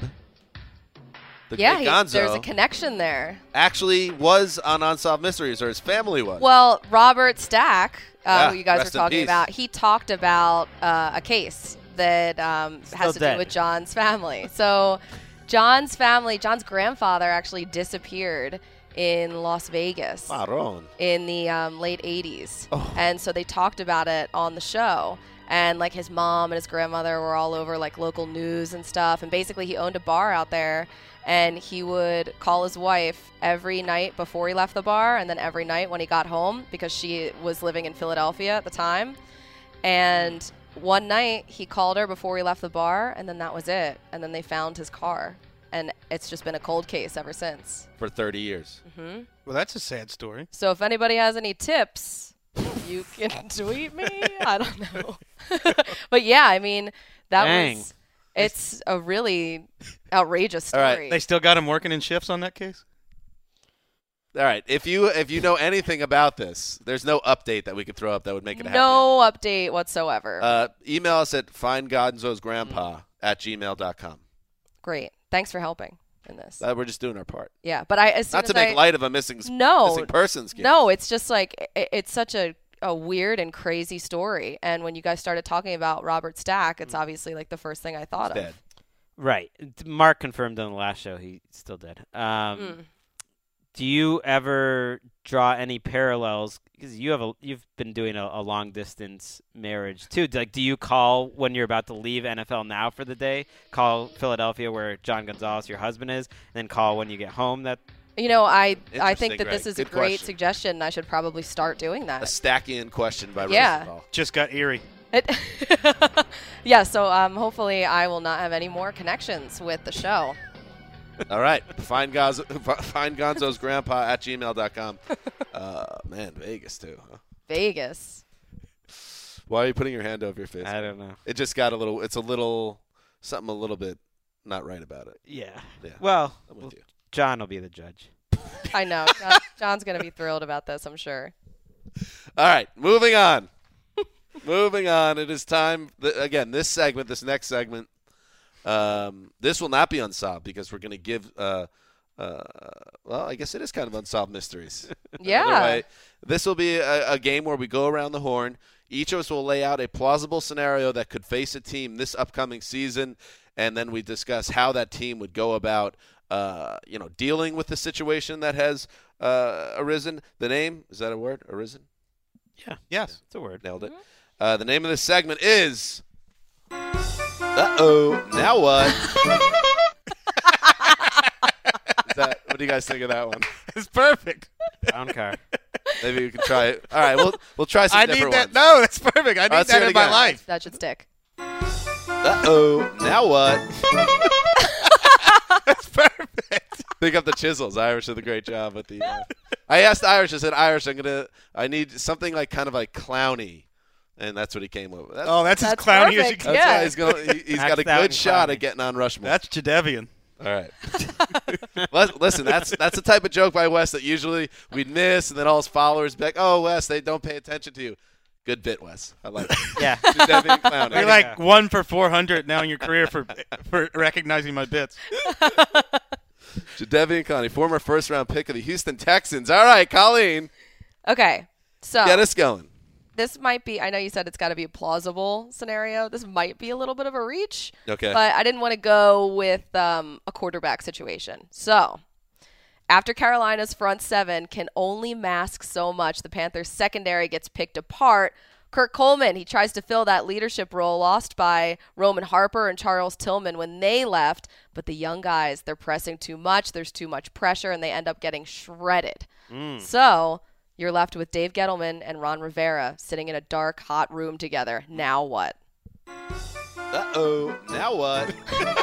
the Yeah, great he- Gonzo, there's a connection there. actually was on Unsolved Mysteries, or his family was. Well, Robert Stack, uh, Yeah, who you guys were rest in talking peace. about, he talked about uh, a case that um, has to dead. do with John's family. So John's family, John's grandfather actually disappeared in Las Vegas Marron. in the um, late eighties. Oh. And so they talked about it on the show. And like his mom and his grandmother were all over like local news and stuff. And basically he owned a bar out there. And he would call his wife every night before he left the bar, and then every night when he got home, because she was living in Philadelphia at the time. And one night he called her before he left the bar, and then that was it. And then they found his car. And it's just been a cold case ever since. For thirty years. hmm Well, that's a sad story. So if anybody has any tips, you can tweet me. I don't know. But yeah, I mean, that Dang. was, it's a really outrageous All right, story. They still got him working in shifts on that case? All right. If you if you know anything about this, there's no update that we could throw up that would make it happen. No update whatsoever. Uh, email us at findgonzosgrandpa at gmail dot com. Great. Thanks for helping in this. Uh, we're just doing our part. Yeah, but I as soon Not to as make I, light of a missing, no, missing persons case. No, it's just like it, it's such a, a weird and crazy story. And when you guys started talking about Robert Stack, it's obviously like the first thing I thought He's of. dead. Right. Mark confirmed on the last show he's still dead. Um, Mm. Do you ever draw any parallels? Because you have a you've been doing a, a long distance marriage too. Like, do you call when you're about to leave N F L Now for the day? Call Philadelphia where John Gonzalez, your husband, is, and then call when you get home. That You know, I I Interesting, think that this Greg. is a Good great question. suggestion. I should probably start doing A that. Stackian question by Yeah. Rosenthal. Just got eerie. It yeah, so um, hopefully I will not have any more connections with the show. All right. Find, Gonzo, find Gonzo's grandpa at gmail dot com. Uh, man, Vegas, too. Huh? Vegas. Why are you putting your hand over your face? I don't know. It just got a little, it's a little, something a little bit not right about it. Yeah. Yeah. Well, I'm with you. John will be the judge. I know. John, John's going to be thrilled about this, I'm sure. All right, moving on. moving on. It is time. Th- again, this segment, this next segment, um, this will not be unsolved because we're going to give uh, uh, well, I guess it is kind of unsolved mysteries. Yeah. Another way. This will be a, a game where we go around the horn. Each of us will lay out a plausible scenario that could face a team this upcoming season, and then we discuss how that team would go about, uh, you know, dealing with the situation that has uh, arisen. The name, is that a word? Arisen? Yeah. Yes. It's a word. Nailed it. Uh, the name of this segment is Uh-oh, Now What? Is that, what do you guys think of that one? It's perfect. Clown car. Maybe we can try it. All right, we'll we'll try some I need different that. ones. No, that's perfect. I need Let's that hear it in my again. life. That should stick. Uh-oh, now what? That's perfect. Pick up the chisels. Irish did a great job with the. Uh, I asked Irish. I said, Irish, I'm gonna. I need something like kind of like clowny, and that's what he came up with. That's, Oh, that's, That's as clowny as you perfect. can. that's yeah. why he's gonna. He, he's got a Maxed out good and shot clowny. at getting on Rushmore. That's Jadevian. All right. Lis- Listen, that's that's the type of joke by Wes that usually we'd miss, and then all his followers be like, "Oh, Wes, they don't pay attention to you." Good bit, Wes. I like it. Yeah. Jadeveon Clowney. You're like one for four hundred now in your career for for recognizing my bits. Jadeveon Clowney, former first-round pick of the Houston Texans. All right, Colleen, Okay. So get us going. this might be, I know you said it's got to be a plausible scenario. This might be a little bit of a reach. Okay. But I didn't want to go with um, a quarterback situation. So after Carolina's front seven can only mask so much, the Panthers' secondary gets picked apart. Kirk Coleman, he tries to fill that leadership role lost by Roman Harper and Charles Tillman when they left. But the young guys, they're pressing too much. There's too much pressure, and they end up getting shredded. Mm. So you're left with Dave Gettleman and Ron Rivera sitting in a dark, hot room together. Now what? Uh-oh, now what?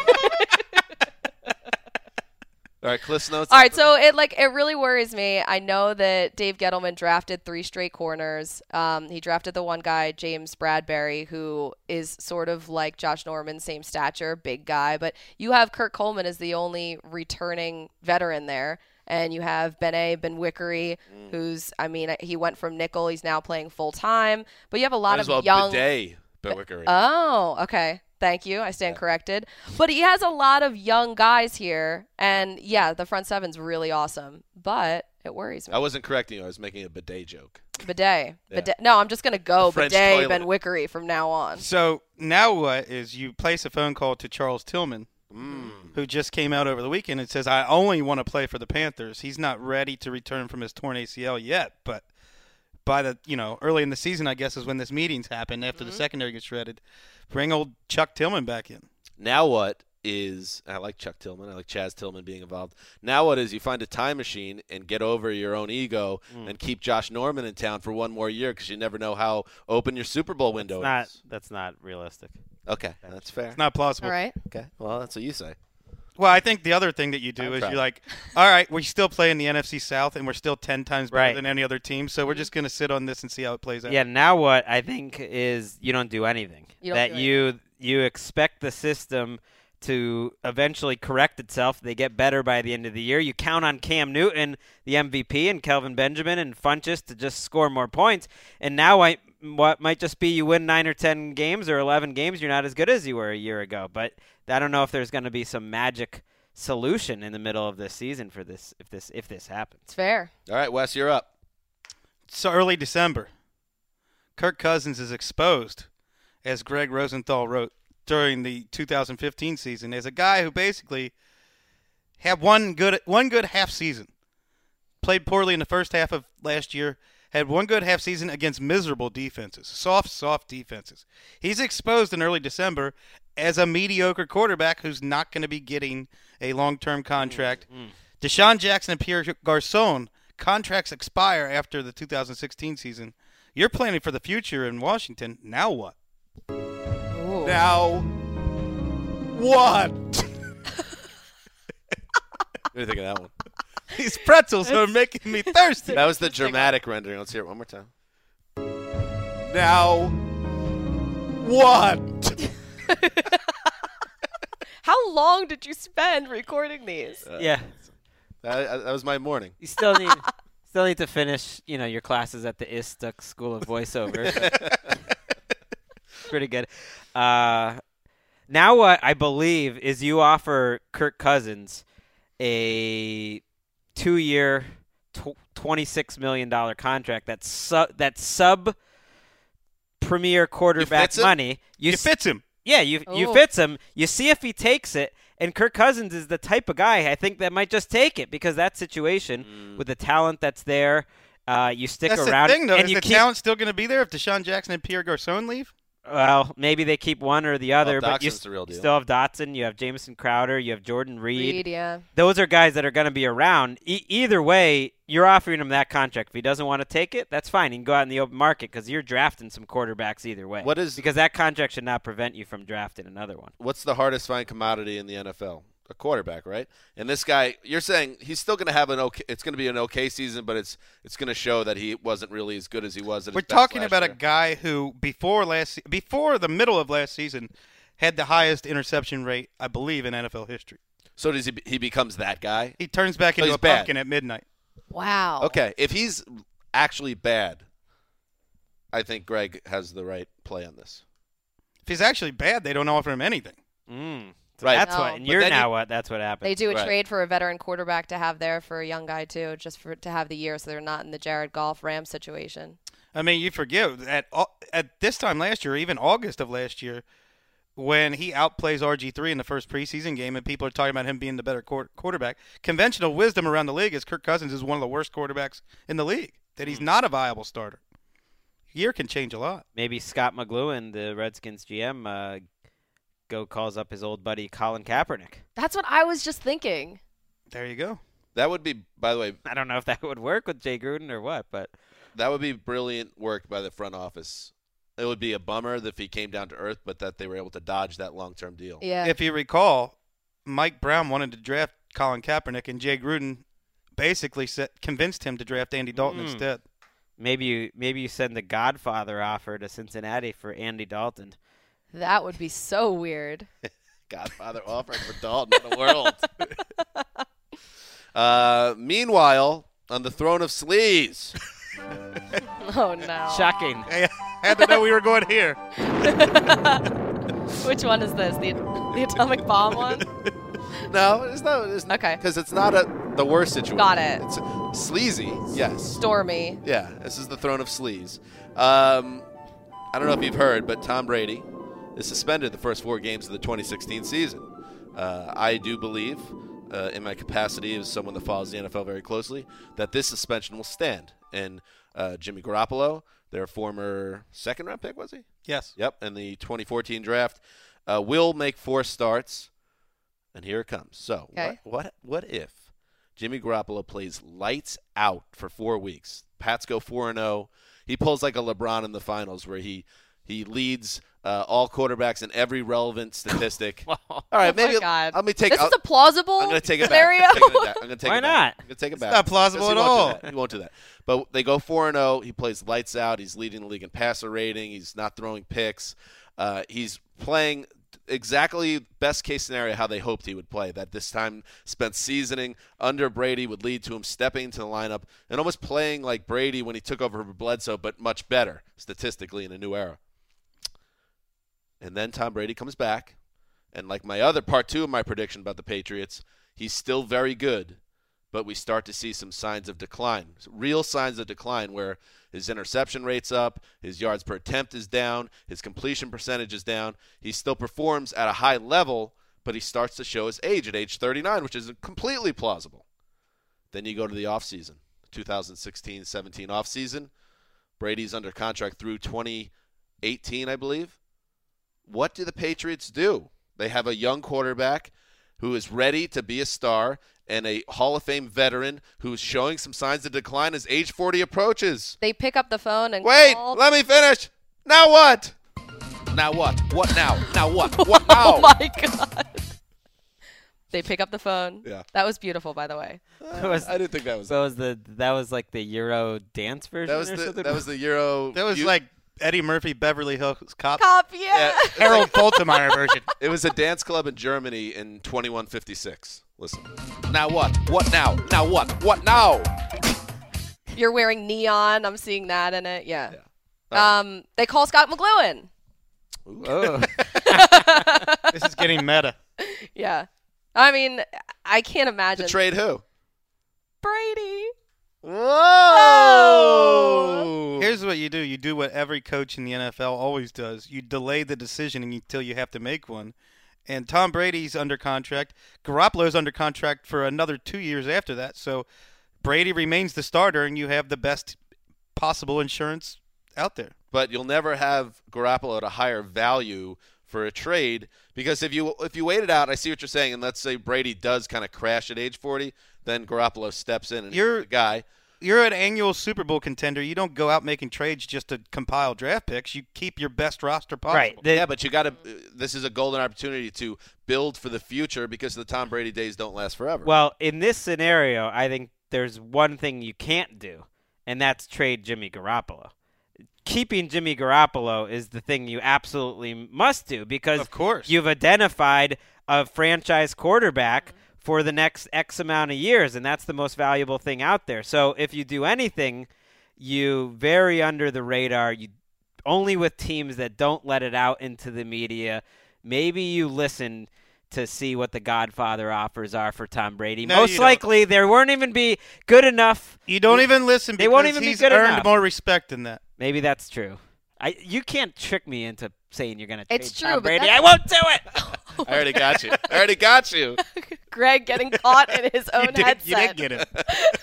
All right, Cliff's notes. All right, so it like it really worries me. I know that Dave Gettleman drafted three straight corners. Um, he drafted the one guy, James Bradbury, who is sort of like Josh Norman, same stature, big guy. But you have Kirk Coleman as the only returning veteran there. And you have Bené Benwickery, mm. who's, I mean, he went from nickel. He's now playing full time. But you have a lot Might of as well young. Bidet Benwickery. Oh, okay. Thank you. I stand Yeah. corrected. But he has a lot of young guys here. And yeah, the front seven's really awesome. But it worries me. I wasn't correcting you. I was making a bidet joke. Bidet. Yeah. Bidet. No, I'm just going to go French Bidet toilet. Benwickery from now on. So now what is you place a phone call to Charles Tillman, Mm. who just came out over the weekend and says, I only want to play for the Panthers. He's not ready to return from his torn A C L yet, but by the, you know, early in the season, I guess, is when this meetings happen after Mm-hmm. the secondary gets shredded. Bring old Chuck Tillman back in. Now what is, I like Chuck Tillman, I like Chaz Tillman being involved. Now what is you find a time machine and get over your own ego Mm. and keep Josh Norman in town for one more year because you never know how open your Super Bowl window Not, is. that's not realistic. Okay, that's fair. It's not plausible. All right. Okay, well, that's what you say. Well, I think the other thing that you do I'm is trying. you're like, all right, we still play in the N F C South, and we're still ten times better Right. than any other team, so we're just going to sit on this and see how it plays out. Yeah, now what I think is you don't do anything. You don't that do you you expect the system to eventually correct itself. They get better by the end of the year. You count on Cam Newton, the M V P, and Kelvin Benjamin and Funchess to just score more points. And now I what might just be you win nine or ten games or eleven games, you're not as good as you were a year ago. But I don't know if there's going to be some magic solution in the middle of this season for this if this if this happens. It's fair. All right, Wes, you're up. So early December, Kirk Cousins is exposed, as Greg Rosenthal wrote during the two thousand fifteen season, as a guy who basically had one good one good half season, played poorly in the first half of last year, had one good half season against miserable defenses, soft, soft defenses. He's exposed in early December as a mediocre quarterback who's not going to be getting a long-term contract. Mm. Deshaun Jackson and Pierre Garçon contracts expire after the two thousand sixteen season. You're planning for the future in Washington. Now what? Ooh. Now what? What do you think of that one? These pretzels are making me thirsty. That was the dramatic rendering. Let's hear it one more time. Now what? How long did you spend recording these? Uh, Yeah. That, that was my morning. You still need still need to finish, you know, your classes at the ISTUC School of Voiceover. Pretty good. Uh, now what I believe is you offer Kirk Cousins a two-year, tw- twenty-six million dollars contract that's su- that's sub premier quarterback him? money. You s- fits him. Yeah, you you Ooh. fits him. You see if he takes it. And Kirk Cousins is the type of guy I think that might just take it because that situation Mm. with the talent that's there, uh, you stick That's around the thing, though. and Is you the keep. talent still going to be there if Deshaun Jackson and Pierre Garçon leave? Well, maybe they keep one or the other, Well, but you Dotson's the real deal. still have Dotson. You have Jamison Crowder. You have Jordan Reed. Reed, yeah. Those are guys that are going to be around. E- either way, you're offering him that contract. If he doesn't want to take it, that's fine. He can go out in the open market because you're drafting some quarterbacks either way. What is- because that contract should not prevent you from drafting another one. What's the hardest find commodity in the N F L? A quarterback, right? And this guy, you're saying he's still going to have an okay. It's going to be an okay season, but it's it's going to show that he wasn't really as good as he was. At We're his best talking last about year. a guy who before last se- before the middle of last season had the highest interception rate, I believe, in N F L history. So does he? He becomes that guy. He turns back So into he's a bad. pumpkin at midnight. Wow. Okay, if he's actually bad, I think Greg has the right play on this. If he's actually bad, they don't offer him anything. Mm. So Right. That's No. what. And But you're then now you- what? That's what happened. They do a Right. trade for a veteran quarterback to have there for a young guy too, just for to have the year, so they're not in the Jared Goff Rams situation. I mean, you forget at au- at this time last year, even August of last year, when he outplays R G three in the first preseason game, and people are talking about him being the better quar- quarterback. Conventional wisdom around the league is Kirk Cousins is one of the worst quarterbacks in the league. That he's not a viable starter. Year can change a lot. Maybe Scott McLuhan, the Redskins G M, uh, go calls up his old buddy Colin Kaepernick. That's what I was just thinking. There you go. That would be, by the way, I don't know if that would work with Jay Gruden or what, but that would be brilliant work by the front office. It would be a bummer if he came down to earth, but that they were able to dodge that long-term deal. Yeah. If you recall, Mike Brown wanted to draft Colin Kaepernick, and Jay Gruden basically set, convinced him to draft Andy Dalton Mm. instead. maybe you maybe you send the Godfather offer to Cincinnati for Andy Dalton. That would be so weird. Godfather offering for Dalton in the world. uh, meanwhile, on the throne of sleaze, Oh no. Shocking. I had to know we were going here. Which one is this? The the atomic bomb one? no, it's not. It's Okay. because it's not a the worst situation. Got it. It's sleazy, yes. Stormy. Yeah, this is the throne of sleaze. Um, I don't know if you've heard, but Tom Brady is suspended the first four games of the twenty sixteen season. Uh, I do believe, uh, in my capacity as someone that follows the N F L very closely, that this suspension will stand. And uh, Jimmy Garoppolo, their former second-round pick, was he? Yes. Yep, in the twenty fourteen draft, uh, will make four starts. And here it comes. So, Okay. what, what what if Jimmy Garoppolo plays lights out for four weeks? Pats go four and oh. He pulls like a LeBron in the finals where he he leads uh, all quarterbacks in every relevant statistic. All right, Oh maybe my God. let me take This I'll- is a plausible I'm going to take it scenario. back. I'm going to take it back. I'm gonna take Why it back. not? I'm going to take it back. not plausible Because he at won't do all. that. He won't do that. But they go four and oh. He plays lights out. He's leading the league in passer rating. He's not throwing picks. Uh, he's playing exactly best case scenario how they hoped he would play. That this time spent seasoning under Brady would lead to him stepping into the lineup and almost playing like Brady when he took over for Bledsoe, but much better statistically in a new era. And then Tom Brady comes back, and like my other part two of my prediction about the Patriots, he's still very good, but we start to see some signs of decline, real signs of decline where his interception rate's up, his yards per attempt is down, his completion percentage is down. He still performs at a high level, but he starts to show his age at age thirty-nine, which is completely plausible. Then you go to the offseason, twenty sixteen seventeen offseason. Brady's under contract through twenty eighteen, I believe. What do the Patriots do? They have a young quarterback who is ready to be a star and a Hall of Fame veteran who's showing some signs of decline as age forty approaches. They pick up the phone and Wait, call. let me finish. Now what? Now what? What now? Now what? What now? Oh my God. They pick up the phone. Yeah. That was beautiful, by the way. was, I didn't think that was so was the that was like the Euro dance version that was or the something? that was the Euro. That was you- like Eddie Murphy, Beverly Hills Cop. Cop, yeah. Yeah, Harold Faltermeyer version. it was a dance club in Germany in twenty-one fifty-six. Listen. Now what? What now? Now what? What now? You're wearing neon. I'm seeing that in it. Yeah. Yeah. Um, they call Scott McLuhan. Oh. This is getting meta. Yeah. I mean, I can't imagine. To trade who? Brady. Whoa! Here's what you do. You do what every coach in the N F L always does. You delay the decision until you have to make one. And Tom Brady's under contract. Garoppolo's under contract for another two years after that. So Brady remains the starter, and you have the best possible insurance out there. But you'll never have Garoppolo at a higher value for a trade because if you if you wait it out, I see what you're saying, and let's say Brady does kind of crash at age forty, then Garoppolo steps in and You're he's the guy. You're an annual Super Bowl contender. You don't go out making trades just to compile draft picks. You keep your best roster possible. Right. The- yeah, but you got to. This is a golden opportunity to build for the future because the Tom Brady days don't last forever. Well, in this scenario, I think there's one thing you can't do, and that's trade Jimmy Garoppolo. Keeping Jimmy Garoppolo is the thing you absolutely must do because Of course. you've identified a franchise quarterback for the next X amount of years, and that's the most valuable thing out there. So if you do anything, you vary under the radar, you only with teams that don't let it out into the media. Maybe you listen to see what the Godfather offers are for Tom Brady. No, Most you don't. likely, there won't even be good enough. You don't even listen They because won't even be he's good earned enough. more respect than that. Maybe that's true. I you can't trick me into saying you're going to trade It's true, Tom but Brady. that's- I won't do it. I already got you. I already got you. Greg getting caught in his own You did, headset. you did get it.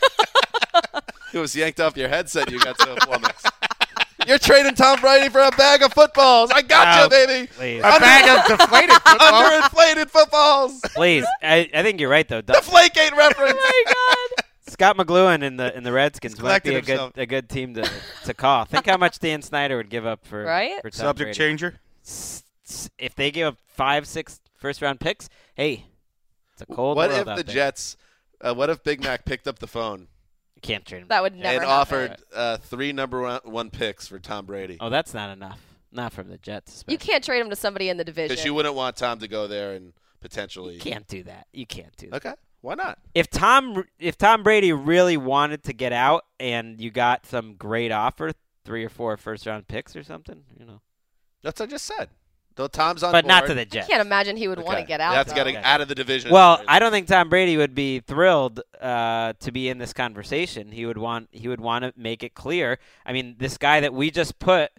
It was yanked off your headset. You got so flummoxed. You're trading Tom Brady for a bag of footballs. I got Oh, you, baby. Please. A bag of deflated football. Underinflated footballs. Please. I, I think you're right, though. Deflategate reference. Oh my God. Scott McLuhan in the in the Redskins He's might be a collected good himself. a good team to, to call. Think how much Dan Snyder would give up for, Right? for Tom Subject Brady. changer. S- s- If they give up five, six first round picks, hey, it's a cold What world if out the there. Jets? Uh, what if Big Mac picked up the phone You can't trade him. That would never and happen. offered uh, three number one, one picks for Tom Brady? Oh, that's not enough. Not from the Jets. Especially. You can't trade him to somebody in the division. Because you wouldn't want Tom to go there and potentially. You can't do that. You can't do that. Okay, why not? If Tom if Tom Brady really wanted to get out and you got some great offer, three or four first round picks or something, you know. That's what I just said. Though Tom's on But board. not to the I Jets. can't imagine he would Okay. want to get out. That's though. getting out of the division. Well, I don't think Tom Brady would be thrilled uh, to be in this conversation. He would want he would want to make it clear. I mean, this guy that we just put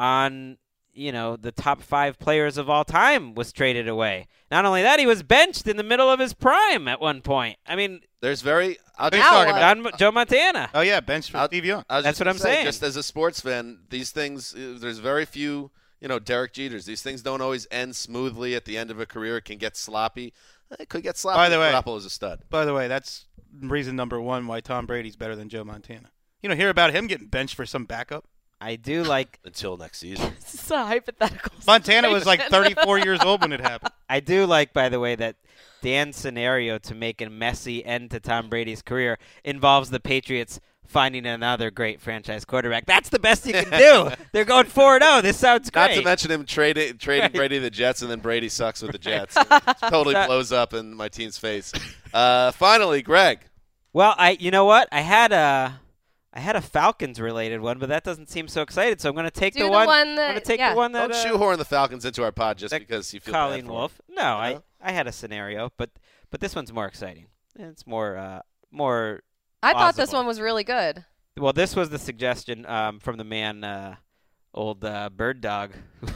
on, you know, the top five players of all time was traded away. Not only that, he was benched in the middle of his prime at one point. I mean, There's very. I'll Who's just, talking what? about? John, Joe Montana. Oh, yeah, bench for I'll- Steve Young. I was That's just what I'm gonna say, saying. Just as a sports fan, these things. uh, There's very few. You know, Derek Jeters. These things don't always end smoothly at the end of a career. It can get sloppy. It could get sloppy. By the way- Garoppolo's a stud. By the way, that's reason number one why Tom Brady's better than Joe Montana. You don't hear about him getting benched for some backup. I do like Until next season. This is a hypothetical. Montana was like situation. thirty-four years old when it happened. I do like, by the way, that Dan's scenario to make a messy end to Tom Brady's career involves the Patriots finding another great franchise quarterback. That's the best you can do. They're going four and oh. This sounds Not great. to mention him trading trading Right. Brady to the Jets, and then Brady sucks with the Jets. It totally blows up in my team's face. Uh, finally, Greg. Well, I you know what? I had a I had a Falcons related one, but that doesn't seem so excited. So I'm going to take Do the, the one. one I'm that- going to take yeah. the one that Don't uh, shoehorn the Falcons into our pod just that because you feel bad Colleen for 'em. Wolf. No, You I know? I had a scenario, but but this one's more exciting. It's more uh more. I thought this plausible. one was really good. Well, this was the suggestion um, from the man, uh, old uh, Bird Dog.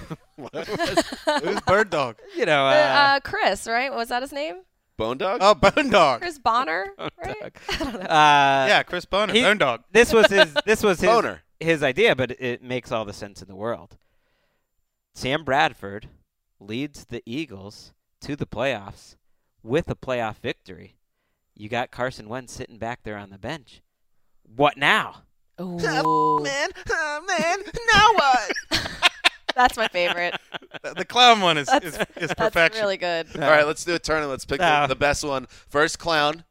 Who's Bird Dog? you know, Uh, uh, uh, Chris, right? Was that his name? Bone Dog? Oh, Bone Dog. Chris Bonner, right? Dog. I don't know. uh, Yeah, Chris Boner. he- Bone Dog. This was his. This was his. Boner. His idea, but it makes all the sense in the world. Sam Bradford leads the Eagles to the playoffs with a playoff victory. You got Carson Wentz sitting back there on the bench. What now? Ooh. Man, oh, man, now what? That's my favorite. The- The clown one is, That's, is, is that's perfection. really good. All right, let's do a turn and let's pick No. the, the best one. First clown.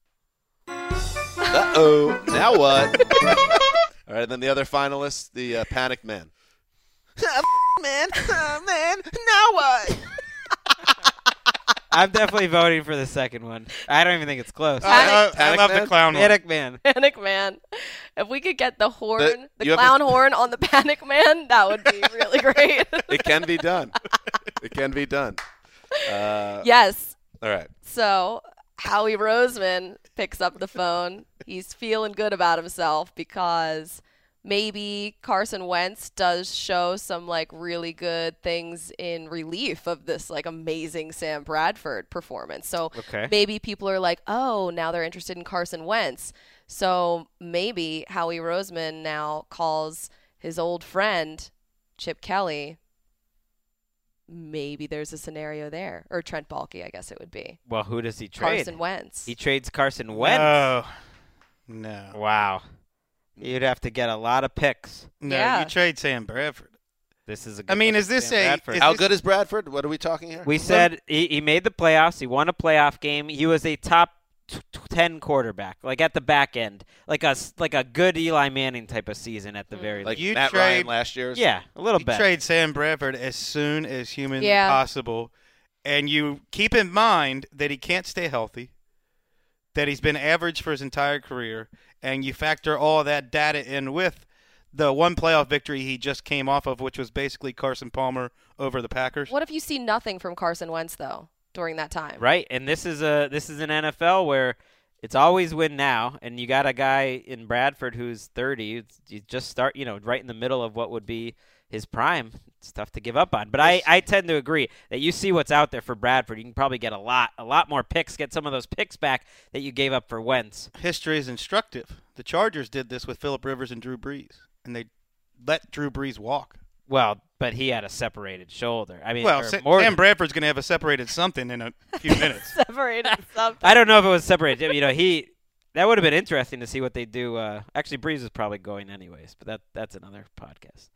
Uh-oh. Now what? All right, then the other finalist, the uh, Panic Man. man, oh, man, now what? I'm definitely voting for the second one. I don't even think it's close. I, I- I Panic love Man? the clown one. Panic Man. Panic Man. If we could get the horn, The- the, you have clown a- horn on the Panic Man, that would be really great. It can be done. It can be done. Uh, Yes. All right. So Howie Roseman picks up the phone. He's feeling good about himself because maybe Carson Wentz does show some like really good things in relief of this like amazing Sam Bradford performance. So Okay. maybe people are like, oh, now they're interested in Carson Wentz. So maybe Howie Roseman now calls his old friend Chip Kelly. Maybe there's a scenario there. Or Trent Baalke, I guess it would be. Well, who does he trade? Carson Wentz. He trades Carson Wentz. No. No. Wow. You'd have to get a lot of picks. No, Yeah. you trade Sam Bradford. This is a good I mean, look is at this Sam a- Bradford. is How this- good is Bradford? What are we talking here? We said he, he made the playoffs. He won a playoff game. He was a top t- t- ten quarterback, like at the back end, like a s- like a good Eli Manning type of season at the very like least. You Matt trade- Ryan last year's? Yeah, a little You bit. trade Sam Bradford as soon as humanly Yeah. possible, and you keep in mind that he can't stay healthy, that he's been average for his entire career, and you factor all of that data in with the one playoff victory he just came off of, which was basically Carson Palmer over the Packers. What if you see nothing from Carson Wentz, though, during that time? Right, and this is a this is an N F L where it's always win now, and you got a guy in Bradford who's thirty. It's, you just start, you know, right in the middle of what would be his prime. It's tough to give up on, but I, I tend to agree that you see what's out there for Bradford. You can probably get a lot a lot more picks, get some of those picks back that you gave up for Wentz. History is instructive. The Chargers did this with Phillip Rivers and Drew Brees, and they let Drew Brees walk. Well, but he had a separated shoulder. I mean, Well, or Sa- more Sam than- Bradford's going to have a separated something in a few minutes. Separated something. I don't know if it was separated. You know, he that would have been interesting to see what they do. Uh, actually, Breeze is probably going anyways, but that that's another podcast.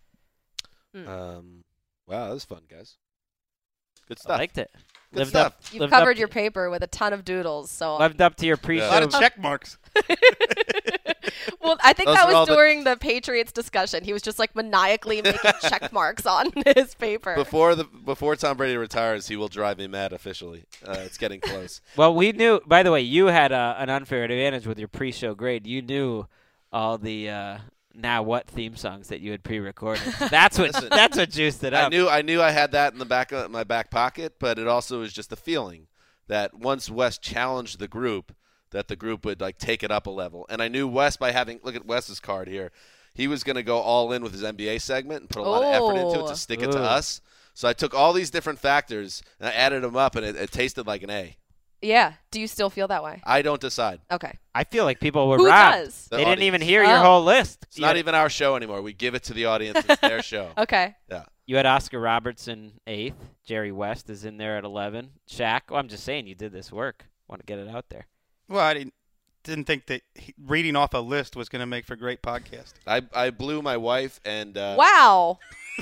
Um, wow, that was fun, guys. Good I stuff. liked it. Good lived stuff. up. You've lived covered up, your paper with a ton of doodles, so lived up to your A pre-show. lot of check marks. well, I think Those that are all was the- during the Patriots discussion. He was just like maniacally making check marks on his paper. Before the before Tom Brady retires, he will drive me mad officially. Uh, it's getting close. Well, we knew. By the way, you had uh, an unfair advantage with your pre-show grade. You knew all the uh, now what theme songs that you had pre-recorded. That's what. Listen, that's what juiced it up. I knew I knew I had that in the back of my back pocket, but it also was just the feeling that once Wes challenged the group, that the group would like take it up a level. And I knew Wes by having look at Wes's card here. He was going to go all in with his N B A segment and put a lot of effort into it Oh. to stick it to Ooh. us. So I took all these different factors and I added them up, and it, it tasted like an A. yeah. Do you still feel that way? I don't decide. Okay. I feel like people were Who robbed. does? The They didn't even audience. hear your Oh. whole list. It's You not had, even our show anymore. We give it to the audience. It's their show. Okay. Yeah. You had Oscar Robertson eighth. Jerry West is in there at eleven. Shaq. Well, I'm just saying you did this work. Want to get it out there. Well, I didn't, didn't think that he, reading off a list was going to make for great podcast. I I blew my wife and uh, Wow.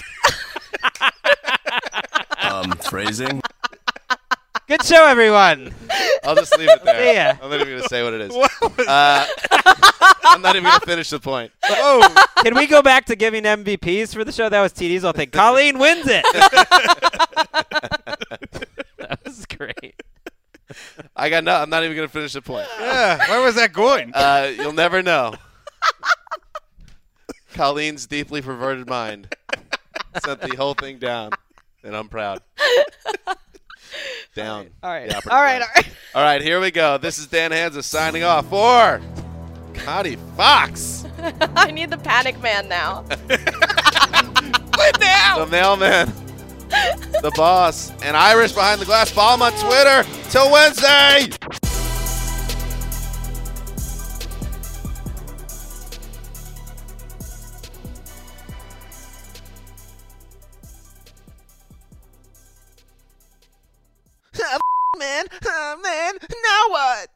Um, phrasing. Good show, everyone. I'll just leave it there. See ya. I'm not even going to say what it is. Uh, I'm not even going to finish the point. Oh, Can we go back to giving M V Ps for the show? That was T D's whole thing. Colleen wins it. That was great. I got no. I'm not even going to finish the point. yeah. Where was that going? Uh, you'll never know. Colleen's deeply perverted mind sent the whole thing down, and I'm proud. Down. All right. The All operative right. line. All right. All right, here we go. This is Dan Hansa signing off for Connie Fox, I need the panic man now. the mailman, the boss, and Irish behind the glass. Follow him on Twitter. Till Wednesday. Man, uh, man, now what?